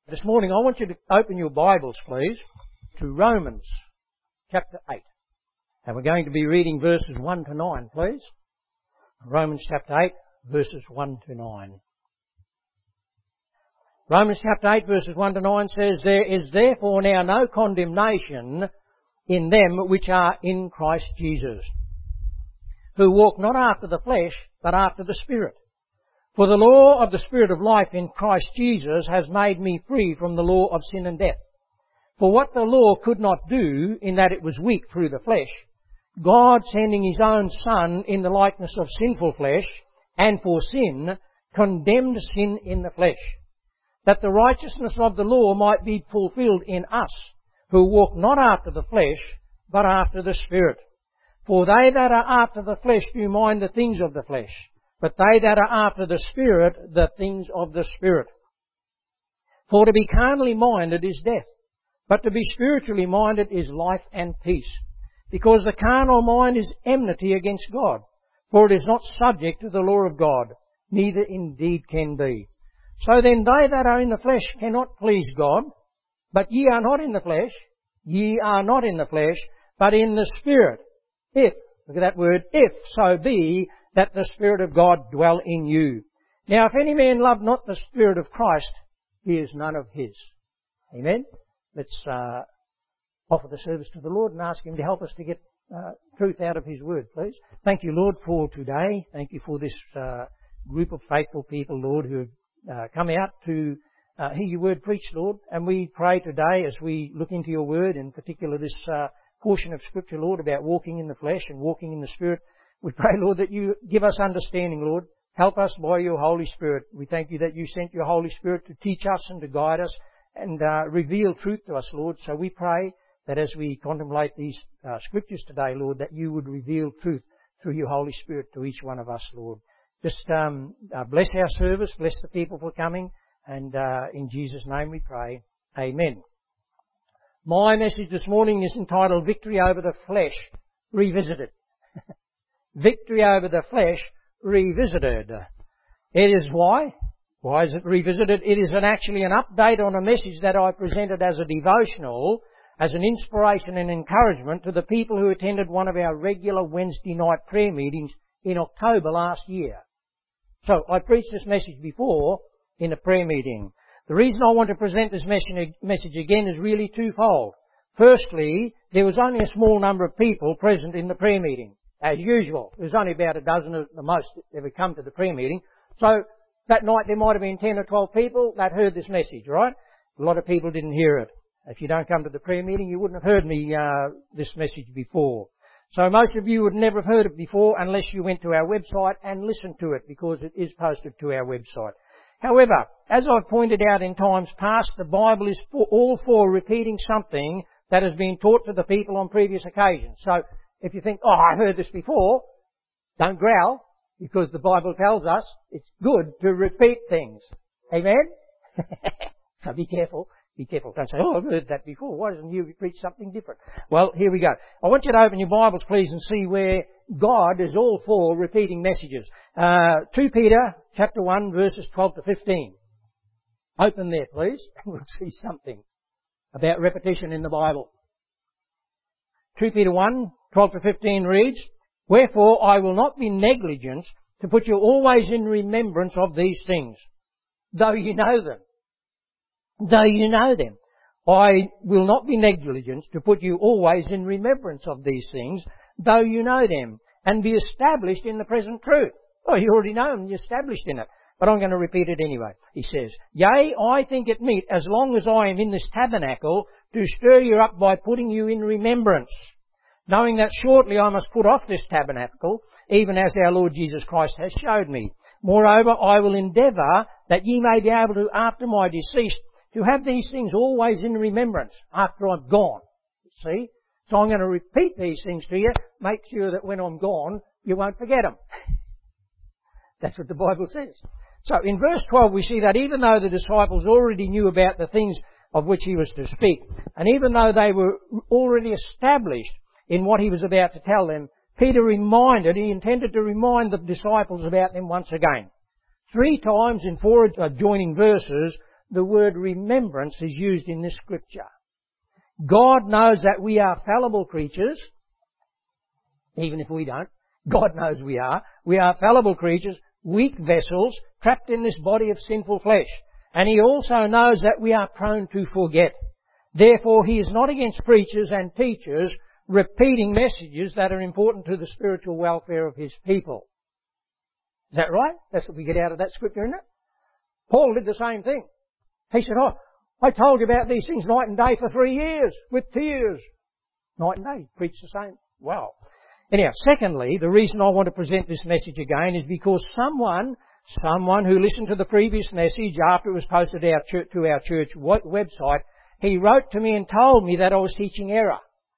This morning I want you to open your Bibles, please, to Romans chapter 8. And we're going to be reading verses 1 to 9, please. Romans chapter 8, verses 1 to 9. Romans chapter 8, verses 1 to 9 says, "There is therefore now no condemnation in them which are in Christ Jesus, who walk not after the flesh, but after the Spirit. For the law of the Spirit of life in Christ Jesus has made me free from the law of sin and death. For what the law could not do, in that it was weak through the flesh, God sending His own Son in the likeness of sinful flesh, and for sin, condemned sin in the flesh, that the righteousness of the law might be fulfilled in us, who walk not after the flesh, but after the Spirit. For they that are after the flesh do mind the things of the flesh, but they that are after the Spirit, the things of the Spirit. For to be carnally minded is death, but to be spiritually minded is life and peace. Because the carnal mind is enmity against God, for it is not subject to the law of God, neither indeed can be. So then they that are in the flesh cannot please God, but ye are not in the flesh, but in the Spirit. If, look at that word, if so be that the Spirit of God dwell in you. Now if any man love not the Spirit of Christ, he is none of his." Amen. Let's offer the service to the Lord and ask Him to help us to get truth out of His Word, please. Thank you, Lord, for today. Thank you for this group of faithful people, Lord, who have come out to hear Your Word preached, Lord. And we pray today as we look into Your Word, in particular this portion of Scripture, Lord, about walking in the flesh and walking in the Spirit. We pray, Lord, that You give us understanding, Lord. Help us by Your Holy Spirit. We thank You that You sent Your Holy Spirit to teach us and to guide us and reveal truth to us, Lord. So we pray that as we contemplate these Scriptures today, Lord, that You would reveal truth through Your Holy Spirit to each one of us, Lord. Just bless our service, bless the people for coming, and in Jesus' name we pray. Amen. My message this morning is entitled Victory Over the Flesh Revisited. Victory over the flesh revisited. It is why? Why is it revisited? It is actually an update on a message that I presented as a devotional, as an inspiration and encouragement to the people who attended one of our regular Wednesday night prayer meetings in October last year. So I preached this message before in a prayer meeting. The reason I want to present this message again is really twofold. Firstly, there was only a small number of people present in the prayer meeting. As usual, there was only about a dozen at the most that ever come to the prayer meeting. So that night there might have been 10 or 12 people that heard this message, right? A lot of people didn't hear it. If you don't come to the prayer meeting, you wouldn't have heard me this message before. So most of you would never have heard it before unless you went to our website and listened to it, because it is posted to our website. However, as I've pointed out in times past, the Bible is all for repeating something that has been taught to the people on previous occasions. So if you think, "Oh, I heard this before," don't growl, because the Bible tells us it's good to repeat things. Amen? So be careful. Be careful. Don't say, "Oh, I've heard that before. Why doesn't you preach something different?" Well, here we go. I want you to open your Bibles, please, and see where God is all for repeating messages. 2 Peter chapter 1, verses 12 to 15. Open there, please, and we'll see something about repetition in the Bible. 2 Peter 1, 12 to 15 reads, "Wherefore I will not be negligent to put you always in remembrance of these things, though you know them." Though you know them. I will not be negligent to put you always in remembrance of these things, though you know them, and be established in the present truth. Oh, you already know them, you're established in it. But I'm going to repeat it anyway. He says, "Yea, I think it meet, as long as I am in this tabernacle, to stir you up by putting you in remembrance, knowing that shortly I must put off this tabernacle, even as our Lord Jesus Christ has showed me. Moreover, I will endeavour that ye may be able to, after my decease, to have these things always in remembrance after I'm gone." See? So I'm going to repeat these things to you. Make sure that when I'm gone, you won't forget them. That's what the Bible says. So in verse 12 we see that even though the disciples already knew about the things of which He was to speak, and even though they were already established in what He was about to tell them, He intended to remind the disciples about them once again. 3 times in 4 adjoining verses, the word remembrance is used in this scripture. God knows that we are fallible creatures, even if we don't. God knows we are. We are fallible creatures, weak vessels, trapped in this body of sinful flesh. And He also knows that we are prone to forget. Therefore, He is not against preachers and teachers repeating messages that are important to the spiritual welfare of His people. Is that right? That's what we get out of that scripture, isn't it? Paul did the same thing. He said, I told you about these things night and day for 3 years, with tears. Night and day, preached the same. Wow. Anyhow, secondly, the reason I want to present this message again is because someone who listened to the previous message after it was posted to our church website, he wrote to me and told me that I was teaching error.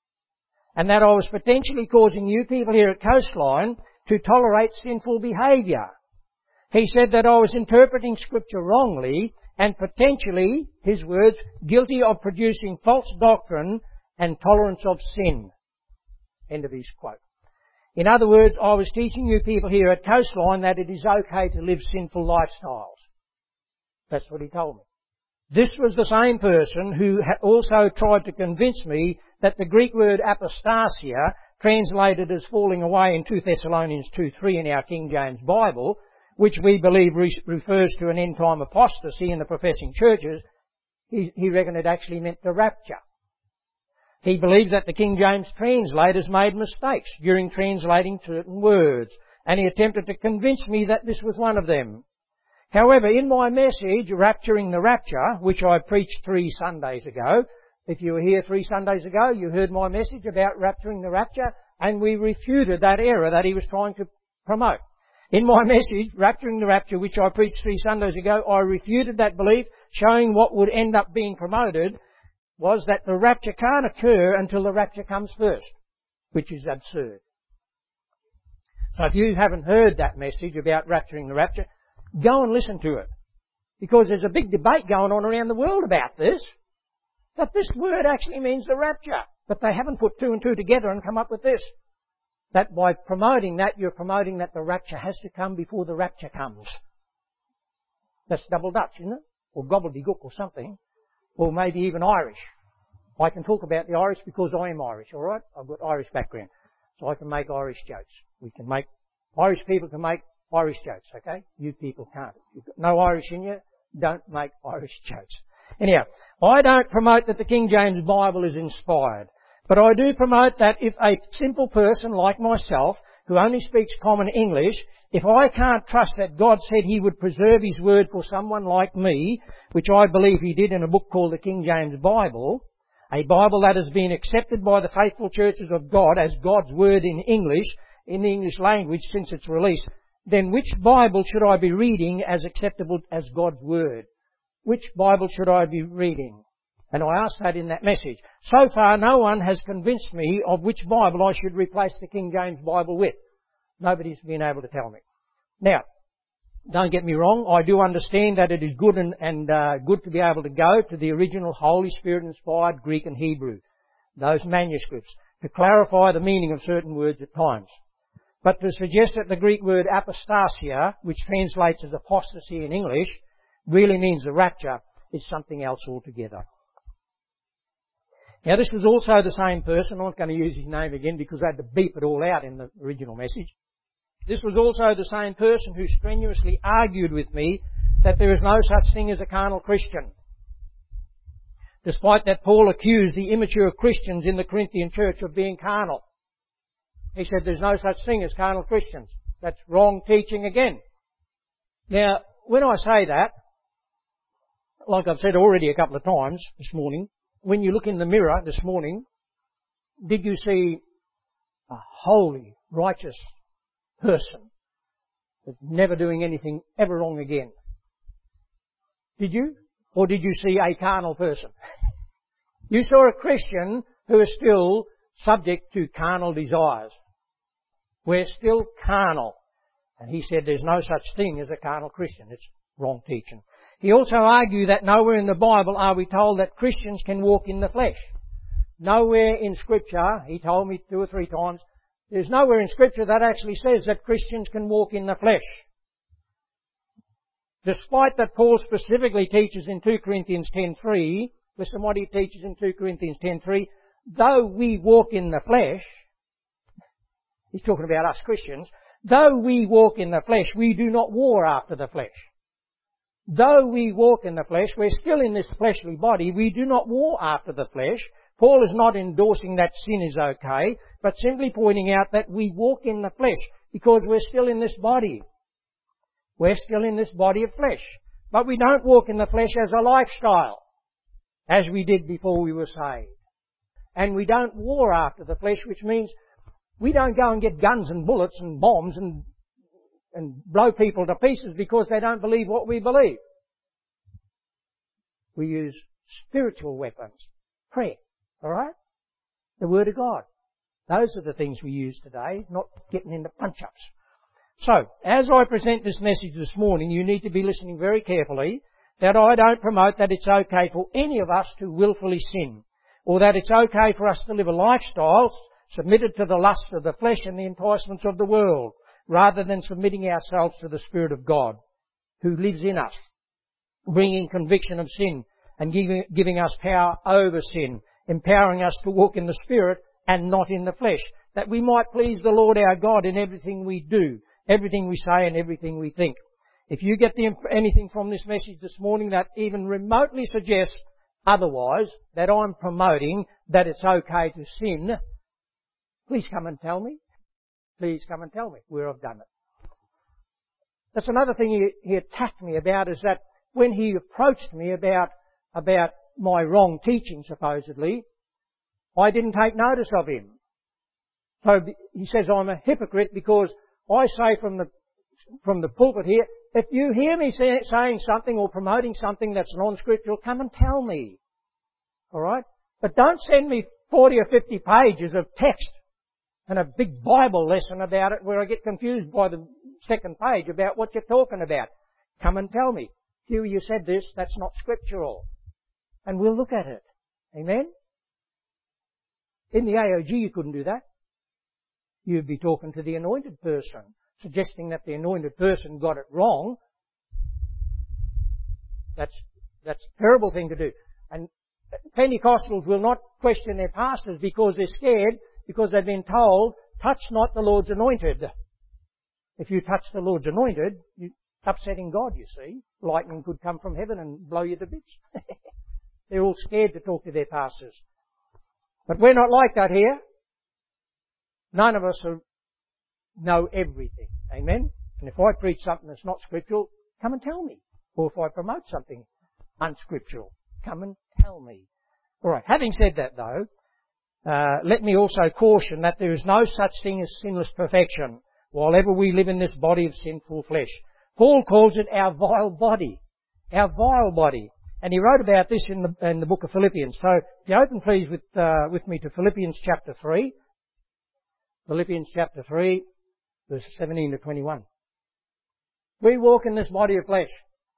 And that I was potentially causing you people here at Coastline to tolerate sinful behaviour. He said that I was interpreting Scripture wrongly and potentially, his words, guilty of producing false doctrine and tolerance of sin. End of his quote. In other words, I was teaching you people here at Coastline that it is okay to live sinful lifestyles. That's what he told me. This was the same person who also tried to convince me that the Greek word apostasia, translated as falling away in 2 Thessalonians 2:3 in our King James Bible, which we believe refers to an end-time apostasy in the professing churches, he reckoned it actually meant the rapture. He believes that the King James translators made mistakes during translating certain words, and he attempted to convince me that this was one of them. However, in my message, Rapturing the Rapture, which I preached 3 Sundays ago, if you were here 3 Sundays ago, you heard my message about rapturing the rapture, and we refuted that error that he was trying to promote. In my message, Rapturing the Rapture, which I preached 3 Sundays ago, I refuted that belief, showing what would end up being promoted was that the rapture can't occur until the rapture comes first, which is absurd. So if you haven't heard that message about rapturing the rapture, go and listen to it. Because there's a big debate going on around the world about this, that this word actually means the rapture. But they haven't put 2 and 2 together and come up with this. That by promoting that, you're promoting that the rapture has to come before the rapture comes. That's double Dutch, isn't it? Or gobbledygook or something. Or maybe even Irish. I can talk about the Irish because I am Irish, alright? I've got Irish background. So I can make Irish jokes. Irish people can make Irish jokes, okay? You people can't. If you've got no Irish in you, don't make Irish jokes. Anyhow, I don't promote that the King James Bible is inspired. But I do promote that if a simple person like myself, who only speaks common English, if I can't trust that God said He would preserve His Word for someone like me, which I believe He did in a book called the King James Bible, a Bible that has been accepted by the faithful churches of God as God's Word in English, in the English language since its release, then which Bible should I be reading as acceptable as God's Word? Which Bible should I be reading? And I asked that in that message. So far, no one has convinced me of which Bible I should replace the King James Bible with. Nobody's been able to tell me. Now, don't get me wrong, I do understand that it is good and good to be able to go to the original Holy Spirit-inspired Greek and Hebrew, those manuscripts, to clarify the meaning of certain words at times. But to suggest that the Greek word apostasia, which translates as apostasy in English, really means the rapture, is something else altogether. Now, this was also the same person. I'm not going to use his name again because I had to beep it all out in the original message. This was also the same person who strenuously argued with me that there is no such thing as a carnal Christian. Despite that Paul accused the immature Christians in the Corinthian church of being carnal. He said there's no such thing as carnal Christians. That's wrong teaching again. Now, when I say that, like I've said already a couple of times this morning, when you look in the mirror this morning, did you see a holy, righteous person that's never doing anything ever wrong again? Did you? Or did you see a carnal person? You saw a Christian who is still subject to carnal desires. We're still carnal. And he said there's no such thing as a carnal Christian. It's wrong teaching. He also argued that nowhere in the Bible are we told that Christians can walk in the flesh. Nowhere in Scripture, he told me 2 or 3 times, there's nowhere in Scripture that actually says that Christians can walk in the flesh. Despite that Paul specifically teaches in 2 Corinthians 10:3, listen what he teaches in 2 Corinthians 10:3, though we walk in the flesh, he's talking about us Christians, though we walk in the flesh, we do not war after the flesh. Though we walk in the flesh, we're still in this fleshly body, we do not war after the flesh. Paul is not endorsing that sin is okay, but simply pointing out that we walk in the flesh because we're still in this body. We're still in this body of flesh. But we don't walk in the flesh as a lifestyle, as we did before we were saved. And we don't war after the flesh, which means we don't go and get guns and bullets and bombs and blow people to pieces because they don't believe what we believe. We use spiritual weapons. Prayer. Alright? The Word of God. Those are the things we use today, not getting into punch-ups. So, as I present this message this morning, you need to be listening very carefully that I don't promote that it's okay for any of us to willfully sin, or that it's okay for us to live a lifestyle submitted to the lust of the flesh and the enticements of the world, rather than submitting ourselves to the Spirit of God, who lives in us, bringing conviction of sin and giving us power over sin, empowering us to walk in the Spirit and not in the flesh, that we might please the Lord our God in everything we do, everything we say and everything we think. If you get anything from this message this morning that even remotely suggests otherwise, that I'm promoting that it's okay to sin, please come and tell me. Please come and tell me where I've done it. That's another thing he attacked me about, is that when he approached me about my wrong teaching, supposedly, I didn't take notice of him. So he says I'm a hypocrite because I say from the pulpit here, if you hear me saying something or promoting something that's non-scriptural, come and tell me. Alright? But don't send me 40 or 50 pages of text and a big Bible lesson about it where I get confused by the second page about what you're talking about. Come and tell me. Hugh, you said this, that's not scriptural. And we'll look at it. Amen? In the AOG you couldn't do that. You'd be talking to the anointed person, suggesting that the anointed person got it wrong. That's a terrible thing to do. And Pentecostals will not question their pastors because they're scared, because they've been told, touch not the Lord's anointed. If you touch the Lord's anointed, you're upsetting God, you see. Lightning could come from heaven and blow you to bits. They're all scared to talk to their pastors. But we're not like that here. None of us know everything. Amen? And if I preach something that's not scriptural, come and tell me. Or if I promote something unscriptural, come and tell me. Alright, having said that though, let me also caution that there is no such thing as sinless perfection while ever we live in this body of sinful flesh. Paul calls it our vile body. Our vile body. And he wrote about this in the book of Philippians. So, if you open please with me to Philippians chapter 3. Philippians chapter 3, verses 17 to 21. We walk in this body of flesh.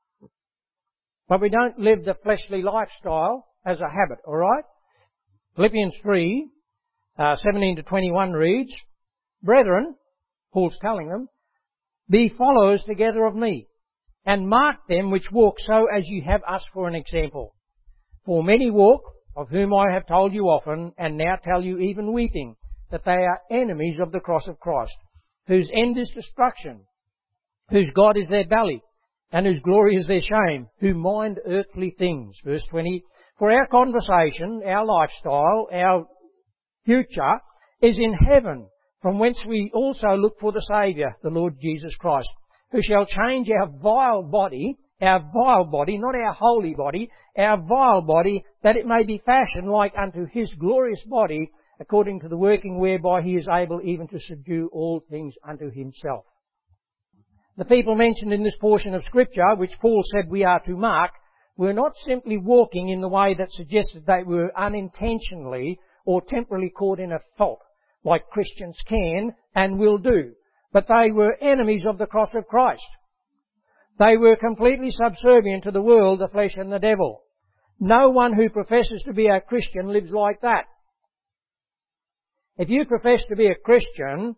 But we don't live the fleshly lifestyle as a habit, alright? Philippians 3, 17 to 21 reads, Brethren, Paul's telling them, be followers together of me, and mark them which walk so as you have us for an example. For many walk, of whom I have told you often, and now tell you even weeping, that they are enemies of the cross of Christ, whose end is destruction, whose God is their belly, and whose glory is their shame, who mind earthly things. Verse 20, for our conversation, our lifestyle, our future is in heaven, from whence we also look for the Saviour, the Lord Jesus Christ, who shall change our vile body, not our holy body, our vile body, that it may be fashioned like unto His glorious body, according to the working whereby He is able even to subdue all things unto Himself. The people mentioned in this portion of Scripture, which Paul said we are to mark, were not simply walking in the way that suggested they were unintentionally or temporarily caught in a fault, like Christians can and will do, but they were enemies of the cross of Christ. They were completely subservient to the world, the flesh and the devil. No one who professes to be a Christian lives like that. If you profess to be a Christian,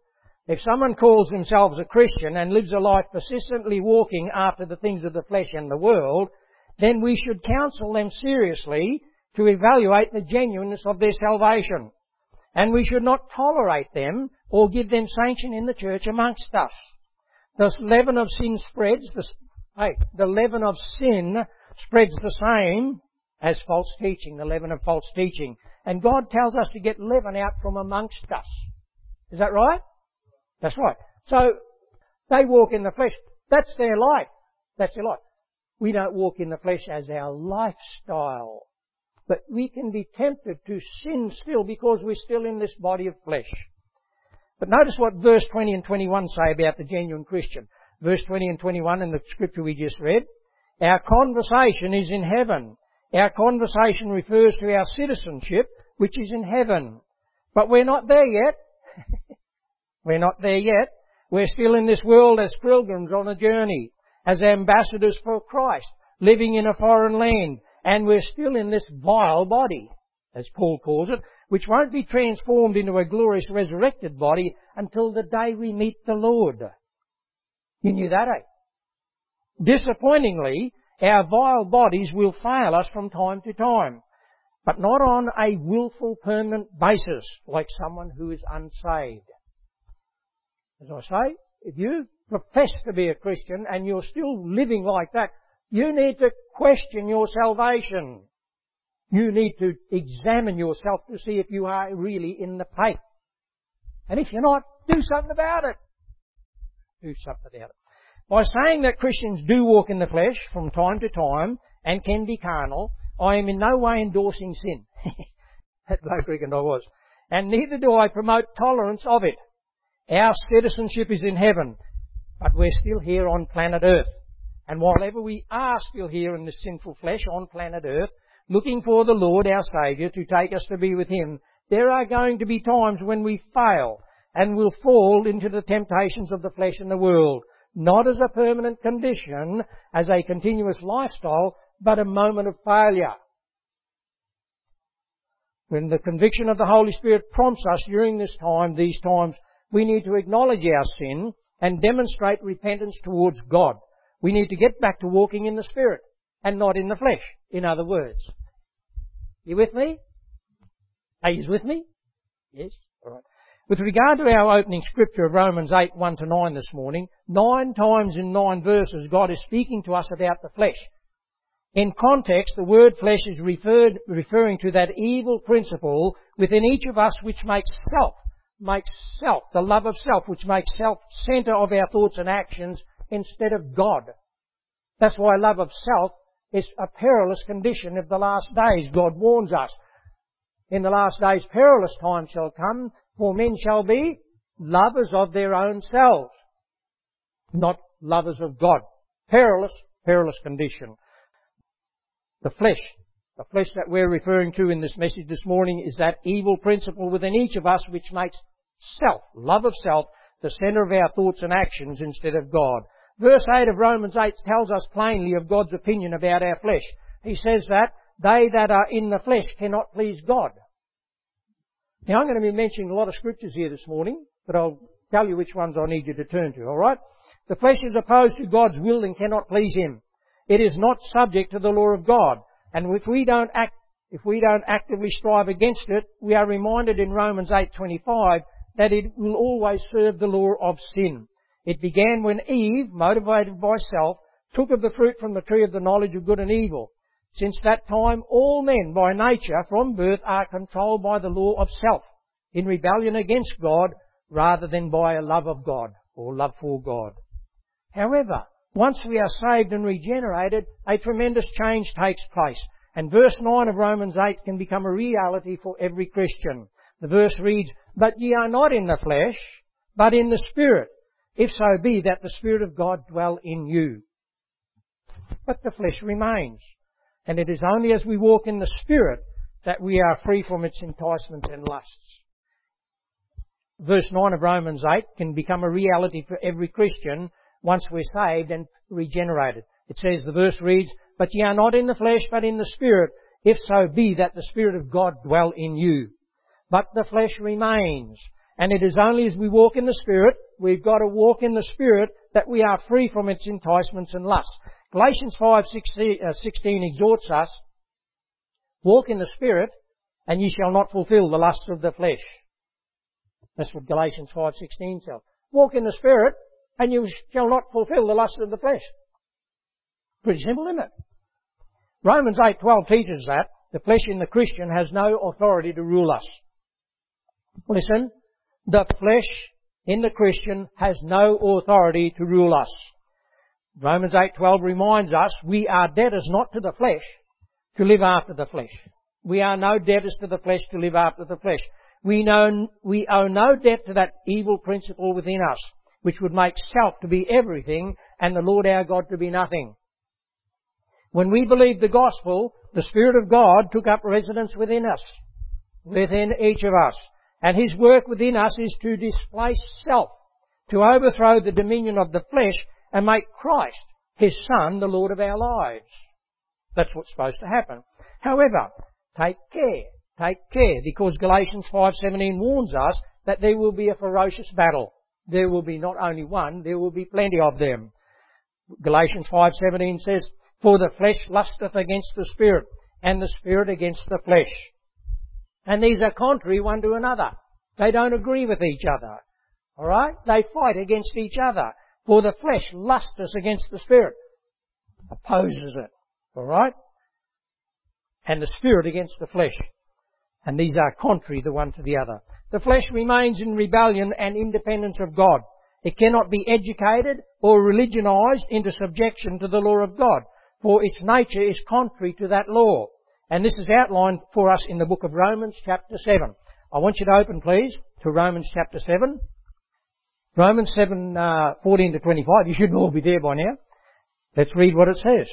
If someone calls themselves a Christian and lives a life persistently walking after the things of the flesh and the world, then we should counsel them seriously to evaluate the genuineness of their salvation. And we should not tolerate them or give them sanction in the church amongst us. The leaven of sin spreads, the leaven of sin spreads the same as false teaching, the leaven of false teaching. And God tells us to get leaven out from amongst us. Is that right? That's right. So, they walk in the flesh. That's their life. That's their life. We don't walk in the flesh as our lifestyle. But we can be tempted to sin still because we're still in this body of flesh. But notice what verse 20 and 21 say about the genuine Christian. Verse 20 and 21 in the scripture we just read. Our conversation is in heaven. Our conversation refers to our citizenship, which is in heaven. But we're not there yet. We're not there yet. We're still in this world as pilgrims on a journey, as ambassadors for Christ, living in a foreign land. And we're still in this vile body, as Paul calls it, which won't be transformed into a glorious resurrected body until the day we meet the Lord. You knew that, eh? Disappointingly, our vile bodies will fail us from time to time, but not on a willful permanent basis, like someone who is unsaved. As I say, if you profess to be a Christian and you're still living like that, you need to question your salvation. You need to examine yourself to see if you are really in the faith. And if you're not, do something about it. Do something about it. By saying that Christians do walk in the flesh from time to time and can be carnal, I am in no way endorsing sin. That bloke reckoned I was. And neither do I promote tolerance of it. Our citizenship is in heaven, but we're still here on planet Earth. And while ever we are still here in this sinful flesh on planet Earth, looking for the Lord, our Saviour, to take us to be with Him, there are going to be times when we fail and will fall into the temptations of the flesh and the world, not as a permanent condition, as a continuous lifestyle, but a moment of failure. When the conviction of the Holy Spirit prompts us during these times, we need to acknowledge our sin and demonstrate repentance towards God. We need to get back to walking in the Spirit and not in the flesh, in other words. You with me? Are you with me? Yes? All right. With regard to our opening scripture of Romans 8, 1-9 this morning, 9 times in 9 verses God is speaking to us about the flesh. In context, the word flesh is referring to that evil principle within each of us which makes self, the love of self, which makes self center of our thoughts and actions instead of God. That's why love of self is a perilous condition of the last days. God warns us. In the last days perilous times shall come, for men shall be lovers of their own selves, not lovers of God. Perilous condition. The flesh that we're referring to in this message this morning is that evil principle within each of us which makes self, love of self, the center of our thoughts and actions instead of God. Verse 8 of Romans 8 tells us plainly of God's opinion about our flesh. He says that they that are in the flesh cannot please God. Now I'm going to be mentioning a lot of scriptures here this morning, but I'll tell you which ones I need you to turn to, alright? The flesh is opposed to God's will and cannot please Him. It is not subject to the law of God. And if we don't actively strive against it, we are reminded in Romans 8:25 that it will always serve the law of sin. It began when Eve, motivated by self, took of the fruit from the tree of the knowledge of good and evil. Since that time, all men by nature from birth are controlled by the law of self, in rebellion against God rather than by a love of God or love for God. However, once we are saved and regenerated, a tremendous change takes place. And verse 9 of Romans 8 can become a reality for every Christian. The verse reads, "But ye are not in the flesh, but in the Spirit, if so be that the Spirit of God dwell in you." But the flesh remains. And it is only as we walk in the Spirit that we are free from its enticements and lusts. Verse 9 of Romans 8 can become a reality for every Christian once we're saved and regenerated. It says, the verse reads, "But ye are not in the flesh, but in the Spirit, if so be that the Spirit of God dwell in you." But the flesh remains. And it is only as we walk in the Spirit, we've got to walk in the Spirit, that we are free from its enticements and lusts. Galatians 5:16 exhorts us, walk in the Spirit, and ye shall not fulfill the lusts of the flesh. That's what Galatians 5:16 says. Walk in the Spirit, and you shall not fulfill the lusts of the flesh. Pretty simple, isn't it? Romans 8:12 teaches that the flesh in the Christian has no authority to rule us. Listen, the flesh in the Christian has no authority to rule us. Romans 8:12 reminds us we are debtors not to the flesh to live after the flesh. We are no debtors to the flesh to live after the flesh. We owe no debt to that evil principle within us, which would make self to be everything and the Lord our God to be nothing. When we believed the gospel, the Spirit of God took up residence within us, within each of us. And His work within us is to displace self, to overthrow the dominion of the flesh and make Christ, His Son, the Lord of our lives. That's what's supposed to happen. However, take care, because Galatians 5:17 warns us that there will be a ferocious battle. There will be not only one, there will be plenty of them. Galatians 5:17 says, for the flesh lusteth against the Spirit, and the Spirit against the flesh. And these are contrary one to another. They don't agree with each other. Alright? They fight against each other. For the flesh lusteth against the Spirit. Opposes it. Alright? And the Spirit against the flesh. And these are contrary the one to the other. The flesh remains in rebellion and independence of God. It cannot be educated or religionized into subjection to the law of God, for its nature is contrary to that law. And this is outlined for us in the book of Romans chapter 7. I want you to open, please, to Romans chapter 7. Romans 7, 14 to 25. You should all be there by now. Let's read what it says.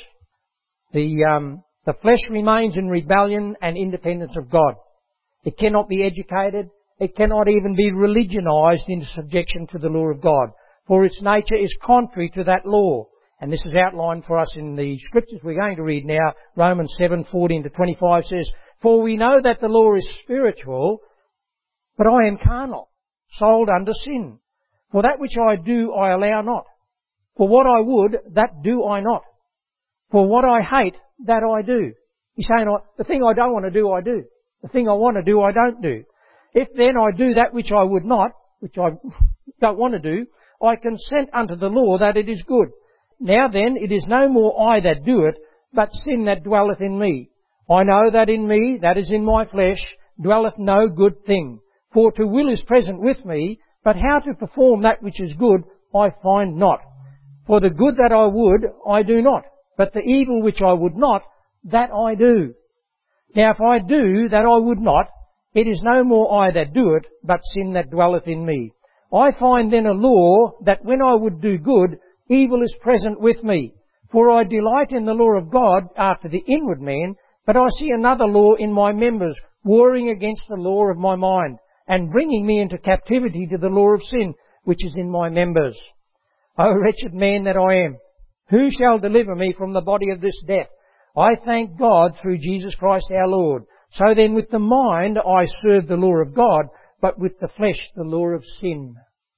The flesh remains in rebellion and independence of God. It cannot be educated. It cannot even be religionized into subjection to the law of God, for its nature is contrary to that law. And this is outlined for us in the scriptures we're going to read now. Romans 7, 14 to 25 says, for we know that the law is spiritual, but I am carnal, sold under sin. For that which I do I allow not. For what I would, that do I not. For what I hate, that I do. He's saying, the thing I don't want to do, I do. The thing I want to do, I don't do. If then I do that which I would not, which I don't want to do, I consent unto the law that it is good. Now then, it is no more I that do it, but sin that dwelleth in me. I know that in me, that is in my flesh, dwelleth no good thing. For to will is present with me, but how to perform that which is good, I find not. For the good that I would, I do not, but the evil which I would not, that I do. Now if I do that I would not, it is no more I that do it, but sin that dwelleth in me. I find then a law that when I would do good, evil is present with me. For I delight in the law of God after the inward man, but I see another law in my members, warring against the law of my mind, and bringing me into captivity to the law of sin, which is in my members. O wretched man that I am, who shall deliver me from the body of this death? I thank God through Jesus Christ our Lord. So then with the mind I serve the law of God, but with the flesh the law of sin.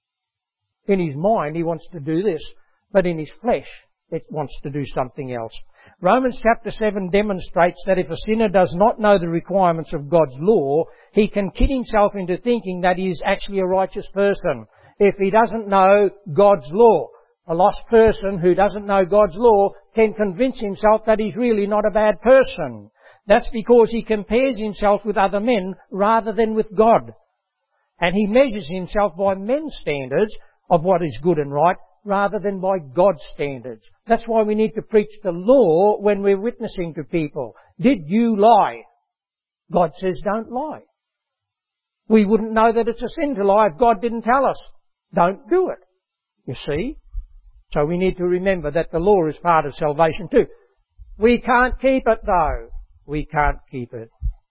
In his mind he wants to do this, but in his flesh it wants to do something else. Romans chapter 7 demonstrates that if a sinner does not know the requirements of God's law, he can kid himself into thinking that he is actually a righteous person. If he doesn't know God's law, a lost person who doesn't know God's law can convince himself that he's really not a bad person. That's because he compares himself with other men rather than with God. And he measures himself by men's standards of what is good and right rather than by God's standards. That's why we need to preach the law when we're witnessing to people. Did you lie? God says don't lie. We wouldn't know that it's a sin to lie if God didn't tell us. Don't do it. You see? So we need to remember that the law is part of salvation too. We can't keep it though. We can't keep it.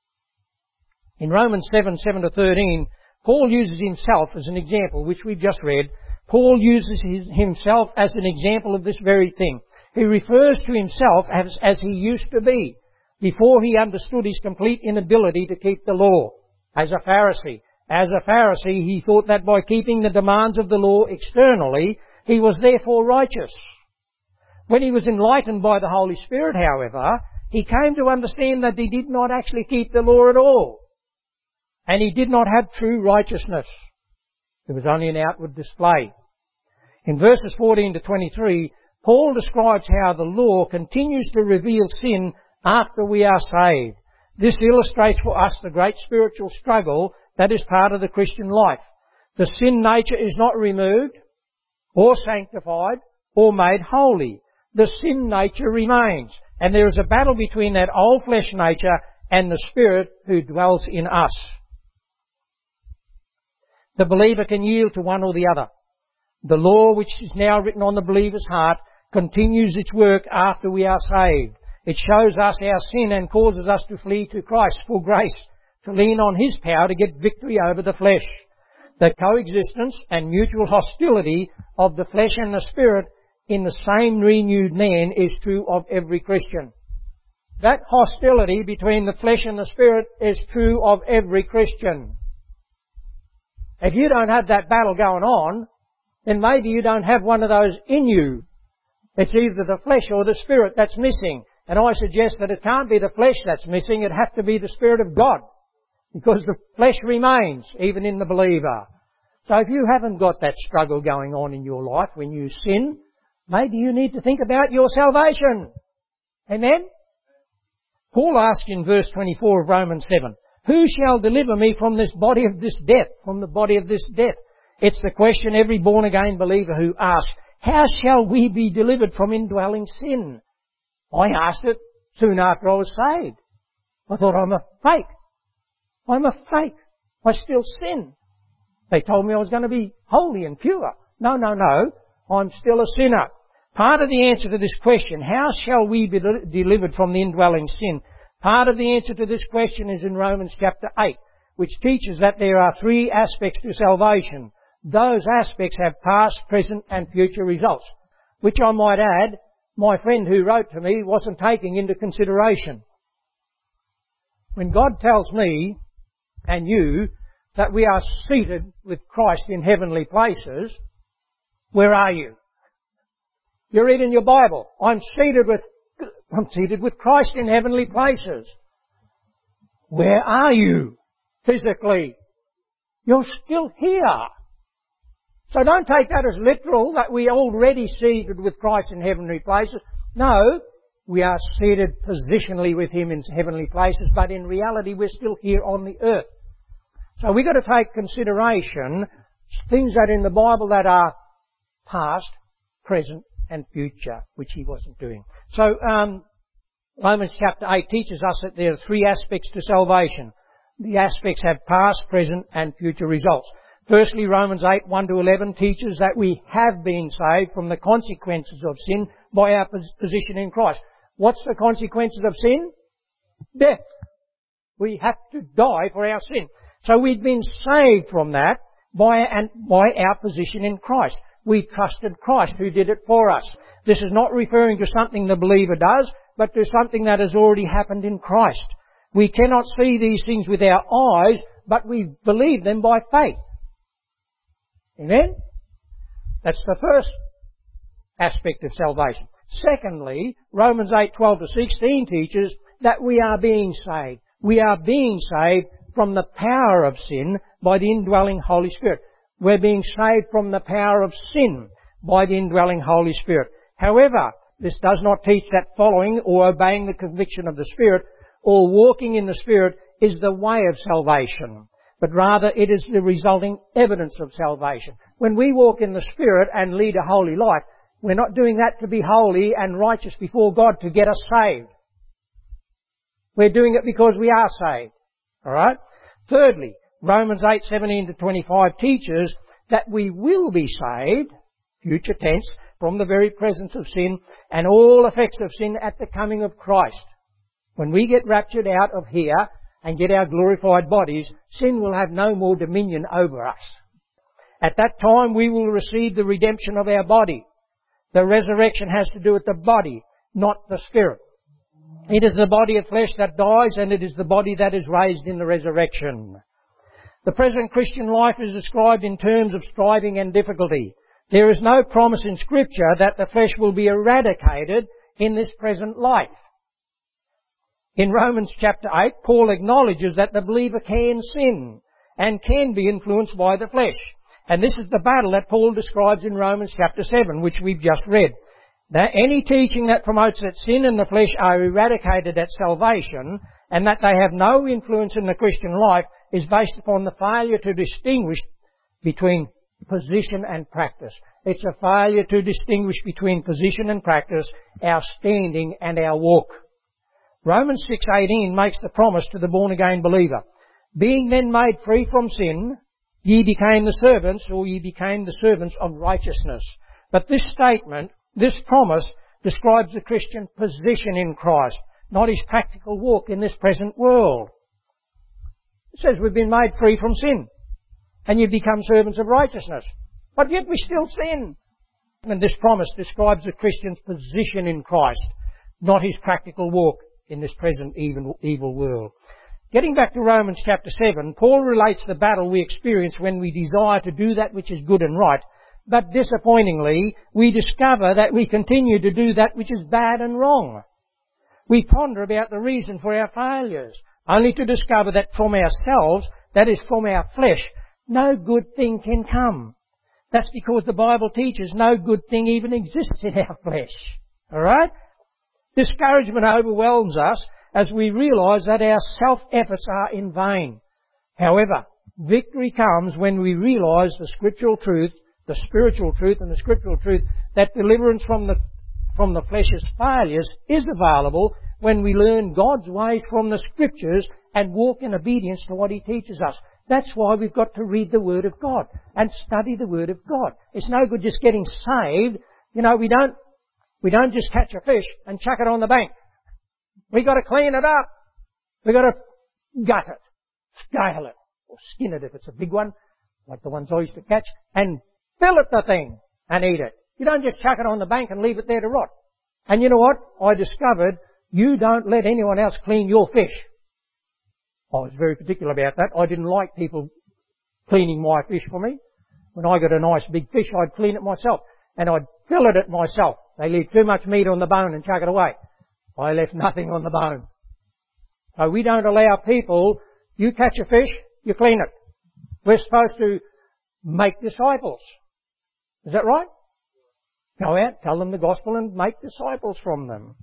In Romans 7, 7 to 13, Paul uses himself as an example, which we've just read. Paul uses himself as an example of this very thing. He refers to himself as he used to be before he understood his complete inability to keep the law as a Pharisee. As a Pharisee, he thought that by keeping the demands of the law externally, he was therefore righteous. When he was enlightened by the Holy Spirit, however, he came to understand that he did not actually keep the law at all. And he did not have true righteousness. It was only an outward display. In verses 14 to 23, Paul describes how the law continues to reveal sin after we are saved. This illustrates for us the great spiritual struggle that is part of the Christian life. The sin nature is not removed, or sanctified, or made holy. The sin nature remains, and there is a battle between that old flesh nature and the Spirit who dwells in us. The believer can yield to one or the other. The law, which is now written on the believer's heart, continues its work after we are saved. It shows us our sin and causes us to flee to Christ for grace, to lean on His power to get victory over the flesh. The coexistence and mutual hostility of the flesh and the Spirit in the same renewed man is true of every Christian. That hostility between the flesh and the Spirit is true of every Christian. If you don't have that battle going on, then maybe you don't have one of those in you. It's either the flesh or the Spirit that's missing. And I suggest that it can't be the flesh that's missing, it has to be the Spirit of God. Because the flesh remains, even in the believer. So if you haven't got that struggle going on in your life when you sin, maybe you need to think about your salvation. Amen? Paul asks in verse 24 of Romans 7, who shall deliver me from this body of this death, from the body of this death? It's the question every born-again believer who asks, how shall we be delivered from indwelling sin? I asked it soon after I was saved. I thought, I'm a fake. I still sin. They told me I was going to be holy and pure. No. I'm still a sinner. Part of the answer to this question, how shall we be delivered from the indwelling sin? Part of the answer to this question is in Romans chapter 8, which teaches that there are three aspects to salvation. Those aspects have past, present and future results, which I might add, my friend who wrote to me wasn't taking into consideration. When God tells me and you that we are seated with Christ in heavenly places, where are you? You read in your Bible, I'm seated with Christ in heavenly places. Where are you physically? You're still here. So don't take that as literal, that we are already seated with Christ in heavenly places. No, we are seated positionally with Him in heavenly places, but in reality we're still here on the earth. So we've got to take consideration things that in the Bible that are past, present and future, which he wasn't doing. So Romans chapter 8 teaches us that there are three aspects to salvation. The aspects have past, present and future results. Firstly, Romans 8, 1 to 11 teaches that we have been saved from the consequences of sin by our position in Christ. What's the consequences of sin? Death. We have to die for our sin. So we've been saved from that by our position in Christ. We trusted Christ who did it for us. This is not referring to something the believer does, but to something that has already happened in Christ. We cannot see these things with our eyes, but we believe them by faith. Amen? That's the first aspect of salvation. Secondly, Romans 8:12 to 16 teaches that we are being saved. We are being saved from the power of sin by the indwelling Holy Spirit. We're being saved from the power of sin by the indwelling Holy Spirit. However, this does not teach that following or obeying the conviction of the Spirit or walking in the Spirit is the way of salvation, but rather it is the resulting evidence of salvation. When we walk in the Spirit and lead a holy life, we're not doing that to be holy and righteous before God to get us saved. We're doing it because we are saved. Alright? Thirdly, Romans 8:17 to 25 teaches that we will be saved, future tense, from the very presence of sin and all effects of sin at the coming of Christ. When we get raptured out of here and get our glorified bodies, sin will have no more dominion over us. At that time we will receive the redemption of our body. The resurrection has to do with the body, not the spirit. It is the body of flesh that dies and it is the body that is raised in the resurrection. The present Christian life is described in terms of striving and difficulty. There is no promise in Scripture that the flesh will be eradicated in this present life. In Romans chapter 8, Paul acknowledges that the believer can sin and can be influenced by the flesh. And this is the battle that Paul describes in Romans chapter 7, which we've just read. That any teaching that promotes that sin and the flesh are eradicated at salvation and that they have no influence in the Christian life is based upon the failure to distinguish between position and practice. It's a failure to distinguish between position and practice, our standing and our walk. Romans 6:18 makes the promise to the born-again believer. Being then made free from sin, ye became the servants, or ye became the servants of righteousness. But this statement, this promise, describes the Christian position in Christ, not his practical walk in this present world. It says we've been made free from sin, and you become servants of righteousness. But yet we still sin. And this promise describes the Christian's position in Christ, not his practical walk in this present evil world. Getting back to Romans chapter 7, Paul relates the battle we experience when we desire to do that which is good and right, but disappointingly, we discover that we continue to do that which is bad and wrong. We ponder about the reason for our failures, only to discover that from ourselves, that is from our flesh, no good thing can come. That's because the Bible teaches no good thing even exists in our flesh. Alright? Discouragement overwhelms us as we realise that our self-efforts are in vain. However, victory comes when we realise the scriptural truth, the spiritual truth and the scriptural truth that deliverance from the flesh's failures is available when we learn God's ways from the Scriptures and walk in obedience to what He teaches us. That's why we've got to read the Word of God and study the Word of God. It's no good just getting saved. You know, we don't just catch a fish and chuck it on the bank. We've got to clean it up. We've got to gut it, scale it, or skin it if it's a big one, like the ones I used to catch, and fillet the thing and eat it. You don't just chuck it on the bank and leave it there to rot. And you know what? I discovered you don't let anyone else clean your fish. I was very particular about that. I didn't like people cleaning my fish for me. When I got a nice big fish, I'd clean it myself. And I'd fillet it myself. They leave too much meat on the bone and chuck it away. I left nothing on the bone. So we don't allow people, you catch a fish, you clean it. We're supposed to make disciples. Is that right? Go out, tell them the gospel and make disciples from them.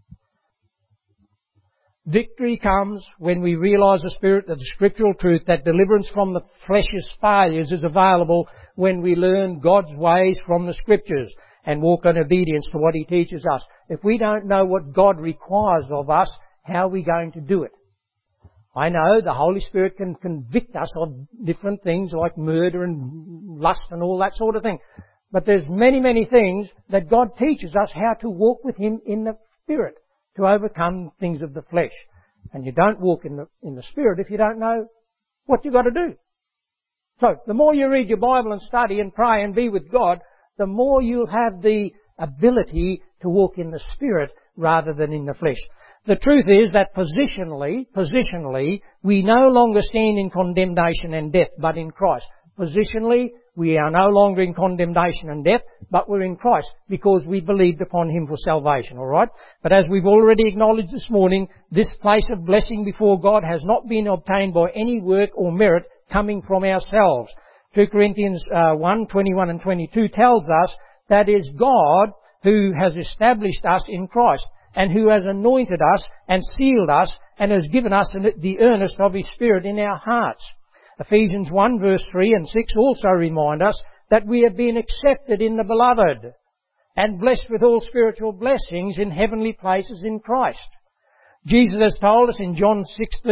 Victory comes when we realise the Spirit of the scriptural truth that deliverance from the flesh's failures is available when we learn God's ways from the Scriptures and walk in obedience to what He teaches us. If we don't know what God requires of us, how are we going to do it? I know the Holy Spirit can convict us of different things like murder and lust and all that sort of thing. But there's many, many things that God teaches us how to walk with Him in the Spirit to overcome things of the flesh. And you don't walk in the Spirit if you don't know what you've got to do. So, the more you read your Bible and study and pray and be with God, the more you'll have the ability to walk in the Spirit rather than in the flesh. The truth is that positionally, we no longer stand in condemnation and death, but in Christ. Positionally, we are no longer in condemnation and death, but we're in Christ because we believed upon Him for salvation, alright? But as we've already acknowledged this morning, this place of blessing before God has not been obtained by any work or merit coming from ourselves. 2 Corinthians 1, 21 and 22 tells us that it is God who has established us in Christ and who has anointed us and sealed us and has given us the earnest of His Spirit in our hearts. Ephesians 1 verse 3 and 6 also remind us that we have been accepted in the Beloved and blessed with all spiritual blessings in heavenly places in Christ. Jesus has told us in John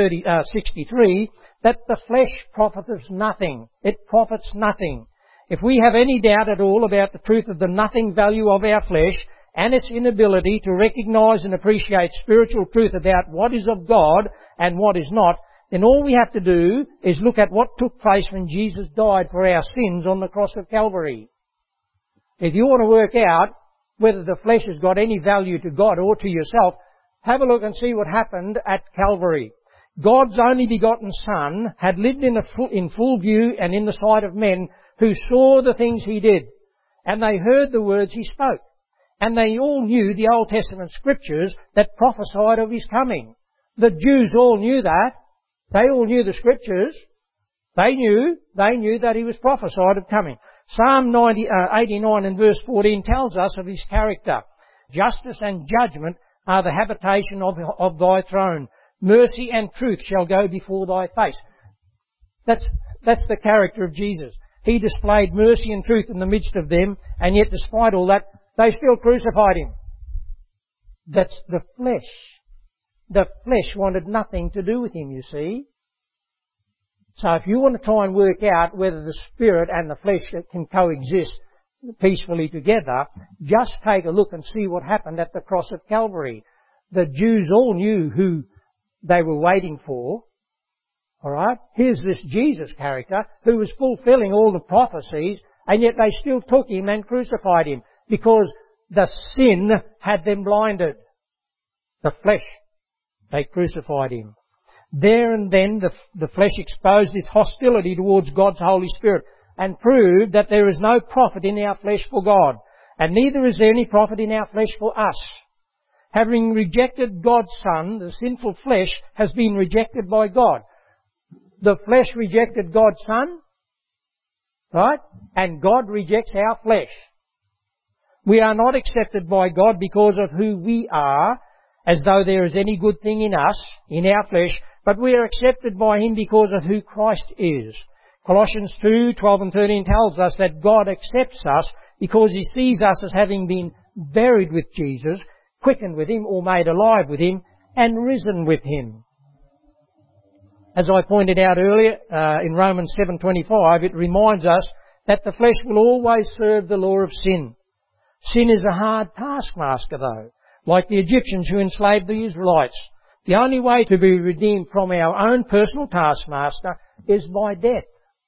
6:63 that the flesh profiteth nothing. It profits nothing. If we have any doubt at all about the truth of the nothing value of our flesh and its inability to recognise and appreciate spiritual truth about what is of God and what is not, then all we have to do is look at what took place when Jesus died for our sins on the cross of Calvary. If you want to work out whether the flesh has got any value to God or to yourself, have a look and see what happened at Calvary. God's only begotten Son had lived in full view and in the sight of men who saw the things He did, and they heard the words He spoke, and they all knew the Old Testament scriptures that prophesied of His coming. The Jews all knew that. They all knew the scriptures. They knew that He was prophesied of coming. Psalm 89 and verse 14 tells us of His character. Justice and judgment are the habitation of Thy throne. Mercy and truth shall go before Thy face. That's the character of Jesus. He displayed mercy and truth in the midst of them, and yet despite all that, they still crucified Him. That's the flesh. The flesh wanted nothing to do with Him, you see. So if you want to try and work out whether the Spirit and the flesh can coexist peacefully together, just take a look and see what happened at the cross of Calvary. The Jews all knew who they were waiting for. Alright? Here's this Jesus character who was fulfilling all the prophecies, and yet they still took Him and crucified Him because the sin had them blinded. The flesh. They crucified Him. There and then the flesh exposed its hostility towards God's Holy Spirit and proved that there is no profit in our flesh for God, and neither is there any profit in our flesh for us. Having rejected God's Son, the sinful flesh has been rejected by God. The flesh rejected God's Son, right? And God rejects our flesh. We are not accepted by God because of who we are, as though there is any good thing in us, in our flesh, but we are accepted by Him because of who Christ is. Colossians 2:12 and 13 tells us that God accepts us because He sees us as having been buried with Jesus, quickened with Him or made alive with Him, and risen with Him. As I pointed out earlier, in Romans 7:25, it reminds us that the flesh will always serve the law of sin. Sin is a hard taskmaster though, like the Egyptians who enslaved the Israelites. The only way to be redeemed from our own personal taskmaster is by death.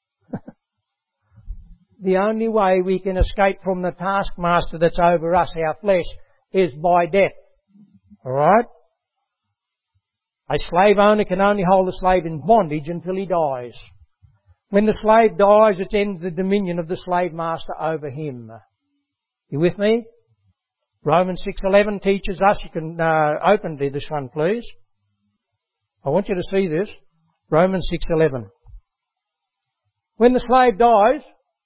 The only way we can escape from the taskmaster that's over us, our flesh, is by death. Alright? A slave owner can only hold a slave in bondage until he dies. When the slave dies, it ends the dominion of the slave master over him. You with me? Romans 6:11 teaches us, you can open to this one please. I want you to see this. Romans 6:11. When the slave dies,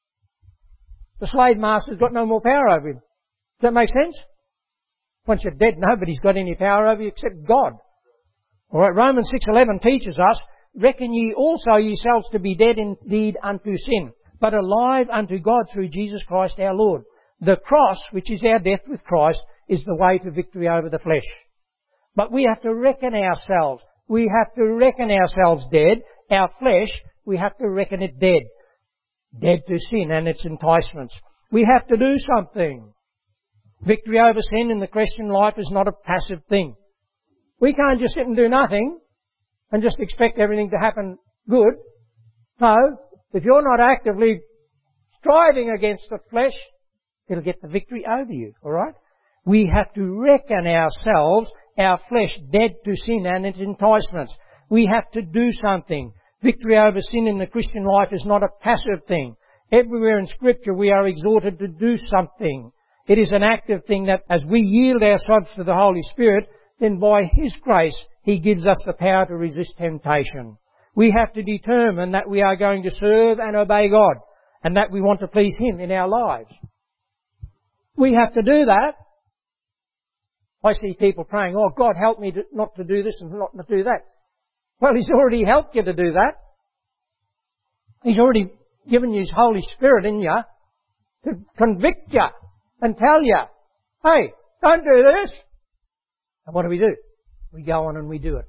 the slave master's got no more power over him. Does that make sense? Once you're dead, nobody's got any power over you except God. Alright, Romans 6:11 teaches us, reckon ye also yourselves to be dead indeed unto sin, but alive unto God through Jesus Christ our Lord. The cross, which is our death with Christ, is the way to victory over the flesh. But we have to reckon ourselves. We have to reckon ourselves dead. Our flesh, we have to reckon it dead. Dead to sin and its enticements. We have to do something. Victory over sin in the Christian life is not a passive thing. We can't just sit and do nothing and just expect everything to happen good. No, if you're not actively striving against the flesh, it'll get the victory over you, alright? We have to reckon ourselves, our flesh, dead to sin and its enticements. We have to do something. Victory over sin in the Christian life is not a passive thing. Everywhere in Scripture we are exhorted to do something. It is an active thing that as we yield ourselves to the Holy Spirit, then by His grace He gives us the power to resist temptation. We have to determine that we are going to serve and obey God and that we want to please Him in our lives. We have to do that. I see people praying, oh God help me not to do this and not to do that. Well, He's already helped you to do that. He's already given you His Holy Spirit in you to convict you and tell you, hey, don't do this. And what do? We go on and we do it.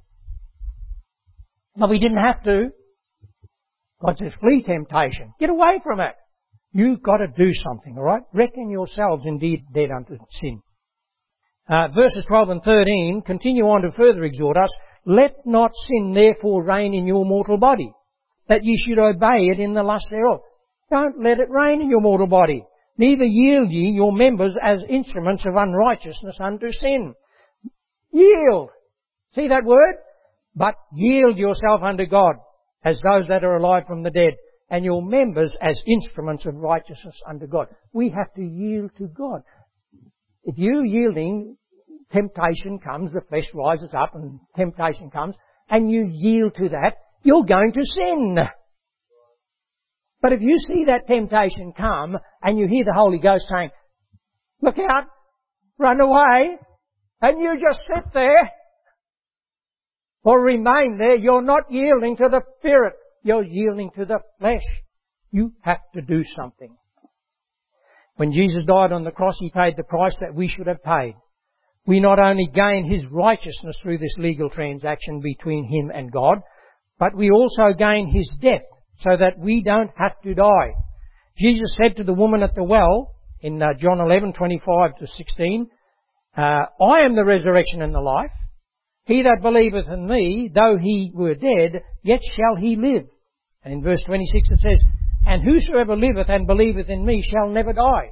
But we didn't have to. God says, flee temptation. Get away from it. You've got to do something, alright? Reckon yourselves indeed dead unto sin. Verses 12 and 13 continue on to further exhort us, let not sin therefore reign in your mortal body, that ye should obey it in the lust thereof. Don't let it reign in your mortal body. Neither yield ye your members as instruments of unrighteousness unto sin. Yield. See that word? But yield yourself unto God as those that are alive from the dead, and your members as instruments of righteousness unto God. We have to yield to God. If you're yielding, temptation comes, the flesh rises up and temptation comes, and you yield to that, you're going to sin. But if you see that temptation come and you hear the Holy Ghost saying, look out, run away, and you just sit there or remain there, you're not yielding to the Spirit, you're yielding to the flesh. You have to do something. When Jesus died on the cross, He paid the price that we should have paid. We not only gain His righteousness through this legal transaction between Him and God, but we also gain His death so that we don't have to die. Jesus said to the woman at the well in John 11:25-16, I am the resurrection and the life. He that believeth in me, though he were dead, yet shall he live. And in verse 26 it says, and whosoever liveth and believeth in me shall never die.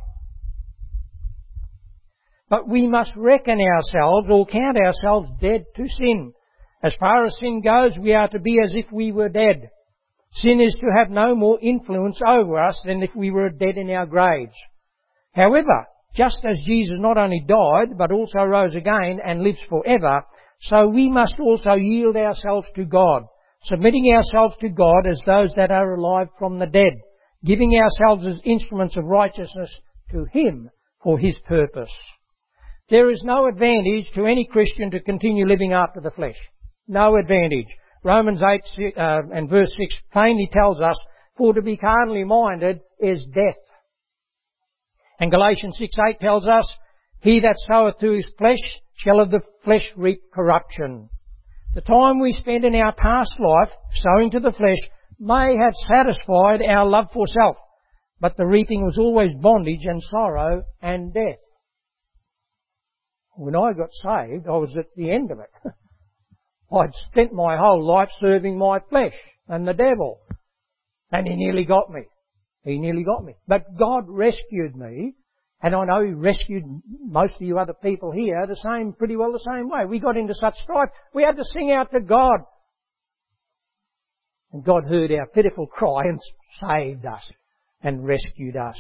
But we must reckon ourselves or count ourselves dead to sin. As far as sin goes, we are to be as if we were dead. Sin is to have no more influence over us than if we were dead in our graves. However, just as Jesus not only died, but also rose again and lives forever, so we must also yield ourselves to God, submitting ourselves to God as those that are alive from the dead, giving ourselves as instruments of righteousness to Him for His purpose. There is no advantage to any Christian to continue living after the flesh. No advantage. Romans 8 and verse 6 plainly tells us, for to be carnally minded is death. And Galatians 6:8 tells us, he that soweth to his flesh shall of the flesh reap corruption. The time we spend in our past life sowing to the flesh may have satisfied our love for self, but the reaping was always bondage and sorrow and death. When I got saved, I was at the end of it. I'd spent my whole life serving my flesh and the devil, and he nearly got me. He nearly got me. But God rescued me, and I know He rescued most of you other people here pretty well the same way. We got into such strife, we had to sing out to God. And God heard our pitiful cry and saved us and rescued us.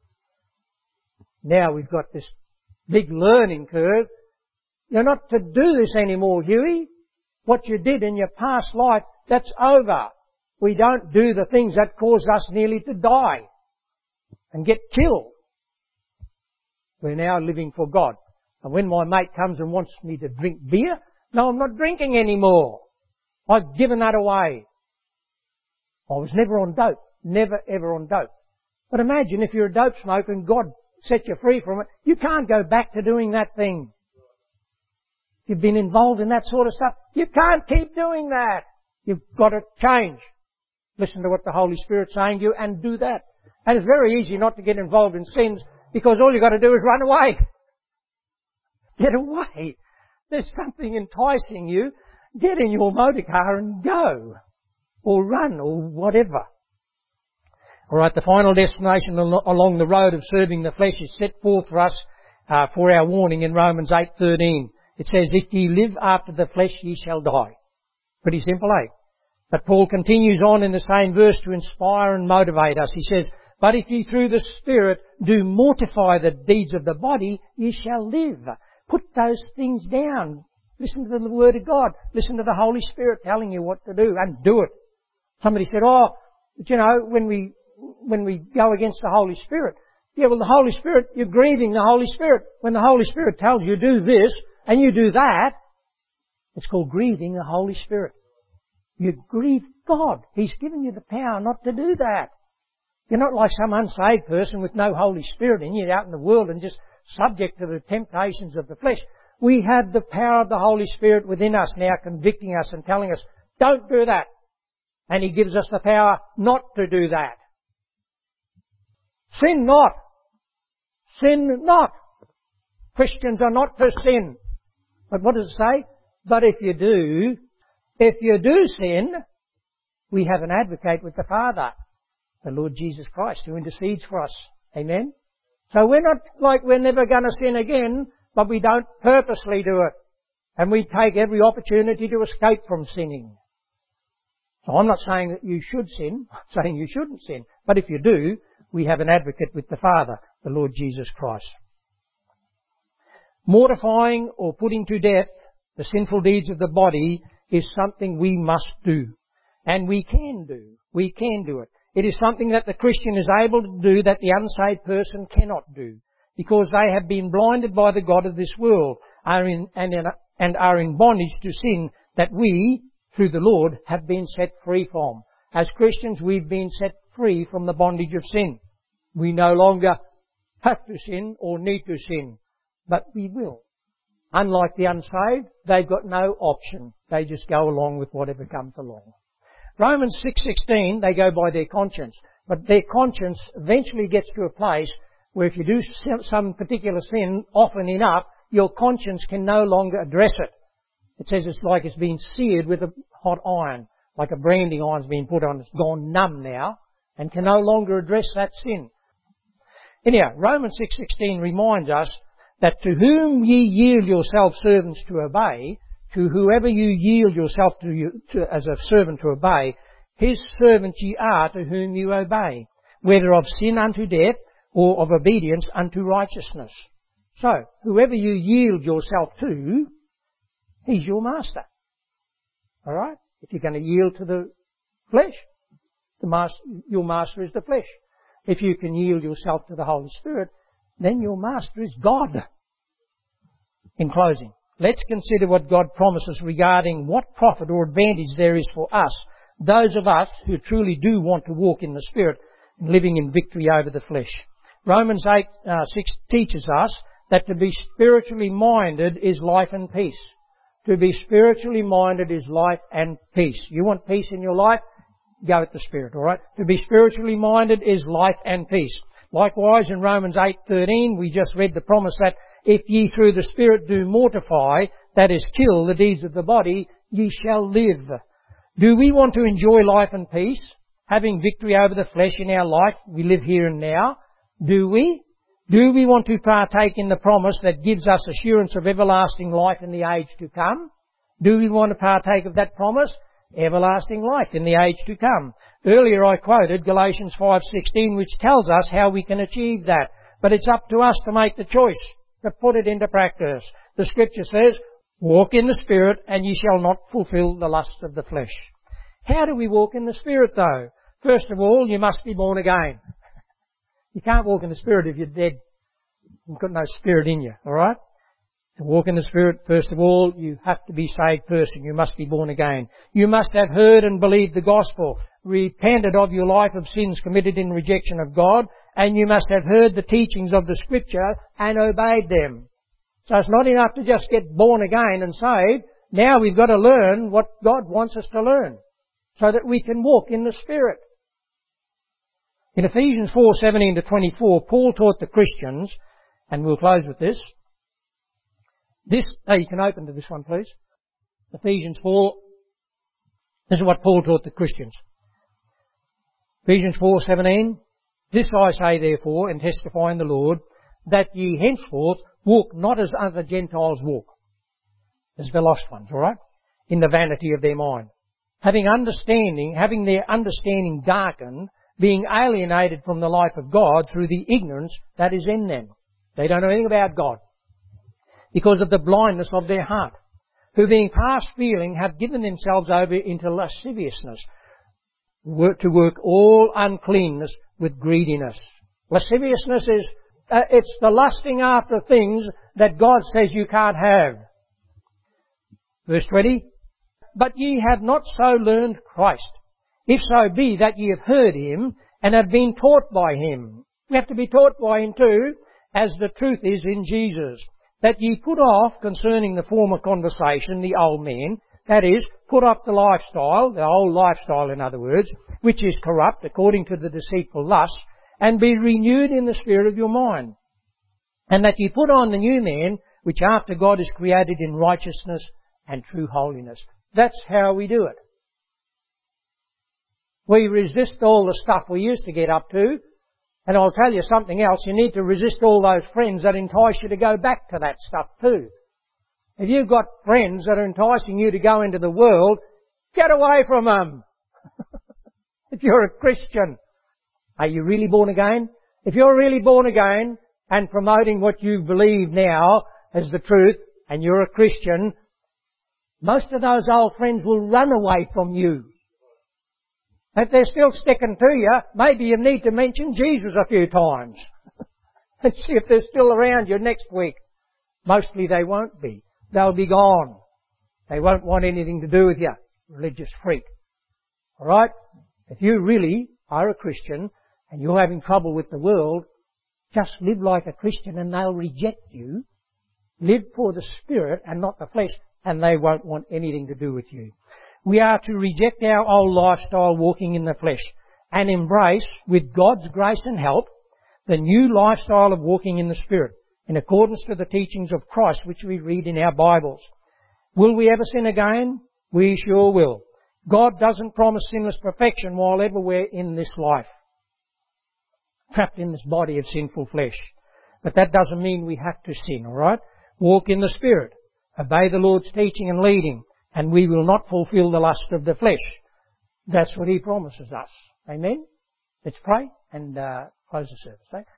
Now we've got this big learning curve. You're not to do this anymore, Huey. What you did in your past life, that's over. We don't do the things that cause us nearly to die and get killed. We're now living for God. And when my mate comes and wants me to drink beer, no, I'm not drinking anymore. I've given that away. I was never on dope. Never ever on dope. But imagine if you're a dope smoker and God set you free from it, you can't go back to doing that thing. If you've been involved in that sort of stuff, you can't keep doing that. You've got to change. Listen to what the Holy Spirit's saying to you and do that. And it's very easy not to get involved in sins because all you've got to do is run away. Get away. There's something enticing you. Get in your motor car and go. Or run or whatever. Alright, the final destination along the road of serving the flesh is set forth for us for our warning in Romans 8:13. It says, if ye live after the flesh, ye shall die. Pretty simple, eh? But Paul continues on in the same verse to inspire and motivate us. He says, but if ye through the Spirit do mortify the deeds of the body, ye shall live. Put those things down. Listen to the Word of God. Listen to the Holy Spirit telling you what to do and do it. Somebody said, but you know, when we go against the Holy Spirit, yeah, well the Holy Spirit, you're grieving the Holy Spirit. When the Holy Spirit tells you do this and you do that, it's called grieving the Holy Spirit. You grieve God. He's given you the power not to do that. You're not like some unsaved person with no Holy Spirit in you out in the world and just subject to the temptations of the flesh. We have the power of the Holy Spirit within us now convicting us and telling us, don't do that. And He gives us the power not to do that. Sin not. Sin not. Christians are not to sin. But what does it say? But if you do sin, we have an advocate with the Father, the Lord Jesus Christ, who intercedes for us. Amen? So we're not like we're never going to sin again, but we don't purposely do it. And we take every opportunity to escape from sinning. So I'm not saying that you should sin, I'm saying you shouldn't sin. But if you do, we have an advocate with the Father, the Lord Jesus Christ. Mortifying or putting to death the sinful deeds of the body is something we must do. And we can do. We can do it. It is something that the Christian is able to do that the unsaved person cannot do. Because they have been blinded by the god of this world and are in bondage to sin that we, through the Lord, have been set free from. As Christians, we've been set free from the bondage of sin. We no longer have to sin or need to sin, but we will. Unlike the unsaved, they've got no option. They just go along with whatever comes along. Romans 6:16, they go by their conscience. But their conscience eventually gets to a place where if you do some particular sin often enough, your conscience can no longer address it. It says it's like it's been seared with a hot iron, like a branding iron's been put on. It's gone numb now and can no longer address that sin. Anyhow, Romans 6:16 reminds us that to whom ye yield yourselves servants to obey, to whoever you yield yourself to as a servant to obey, his servants ye are to whom you obey, whether of sin unto death or of obedience unto righteousness. So, whoever you yield yourself to, he's your master. Alright? If you're going to yield to the flesh, your master is the flesh. If you can yield yourself to the Holy Spirit, then your master is God. In closing, let's consider what God promises regarding what profit or advantage there is for us, those of us who truly do want to walk in the Spirit and living in victory over the flesh. Romans 8:6 teaches us that to be spiritually minded is life and peace. To be spiritually minded is life and peace. You want peace in your life? Go with the Spirit, alright? To be spiritually minded is life and peace. Likewise, in Romans 8:13, we just read the promise that if ye through the Spirit do mortify, that is, kill the deeds of the body, ye shall live. Do we want to enjoy life and peace? Having victory over the flesh in our life, we live here and now. Do we? Do we want to partake in the promise that gives us assurance of everlasting life in the age to come? Do we want to partake of that promise? Everlasting life in the age to come. Earlier I quoted Galatians 5:16, which tells us how we can achieve that. But it's up to us to make the choice, to put it into practice. The Scripture says, walk in the Spirit and ye shall not fulfill the lusts of the flesh. How do we walk in the Spirit though? First of all, you must be born again. You can't walk in the Spirit if you're dead. You've got no Spirit in you, alright? To walk in the Spirit, first of all, you have to be a saved person. You must be born again. You must have heard and believed the gospel, repented of your life of sins committed in rejection of God, and you must have heard the teachings of the Scripture and obeyed them. So it's not enough to just get born again and saved. Now we've got to learn what God wants us to learn so that we can walk in the Spirit. In Ephesians 4:17-24, Paul taught the Christians, and we'll close with this. You can open to this one, please. Ephesians 4. This is what Paul taught the Christians. Ephesians 4:17. This I say therefore, and testify in the Lord, that ye henceforth walk not as other Gentiles walk, as the lost ones, alright? In the vanity of their mind. Having their understanding darkened, being alienated from the life of God through the ignorance that is in them. They don't know anything about God. Because of the blindness of their heart. Who being past feeling have given themselves over into lasciviousness, to work all uncleanness with greediness. Lasciviousness is, it's the lusting after things that God says you can't have. Verse 20. But ye have not so learned Christ. If so be that ye have heard Him and have been taught by Him. We have to be taught by Him too, as the truth is in Jesus. That ye put off concerning the former conversation, the old man, that is, put off the lifestyle, the old lifestyle in other words, which is corrupt according to the deceitful lust, and be renewed in the spirit of your mind. And that ye put on the new man, which after God is created in righteousness and true holiness. That's how we do it. We resist all the stuff we used to get up to, and I'll tell you something else, you need to resist all those friends that entice you to go back to that stuff too. If you've got friends that are enticing you to go into the world, get away from them. If you're a Christian, are you really born again? If you're really born again and promoting what you believe now as the truth, and you're a Christian, most of those old friends will run away from you. If they're still sticking to you, maybe you need to mention Jesus a few times. And see if they're still around you next week. Mostly they won't be. They'll be gone. They won't want anything to do with you. Religious freak. Alright? If you really are a Christian and you're having trouble with the world, just live like a Christian and they'll reject you. Live for the Spirit and not the flesh, and they won't want anything to do with you. We are to reject our old lifestyle walking in the flesh and embrace, with God's grace and help, the new lifestyle of walking in the Spirit, in accordance to the teachings of Christ which we read in our Bibles. Will we ever sin again? We sure will. God doesn't promise sinless perfection while ever we're in this life, trapped in this body of sinful flesh. But that doesn't mean we have to sin, alright? Walk in the Spirit, obey the Lord's teaching and leading, and we will not fulfill the lust of the flesh. That's what He promises us. Amen? Let's pray and close the service. Eh?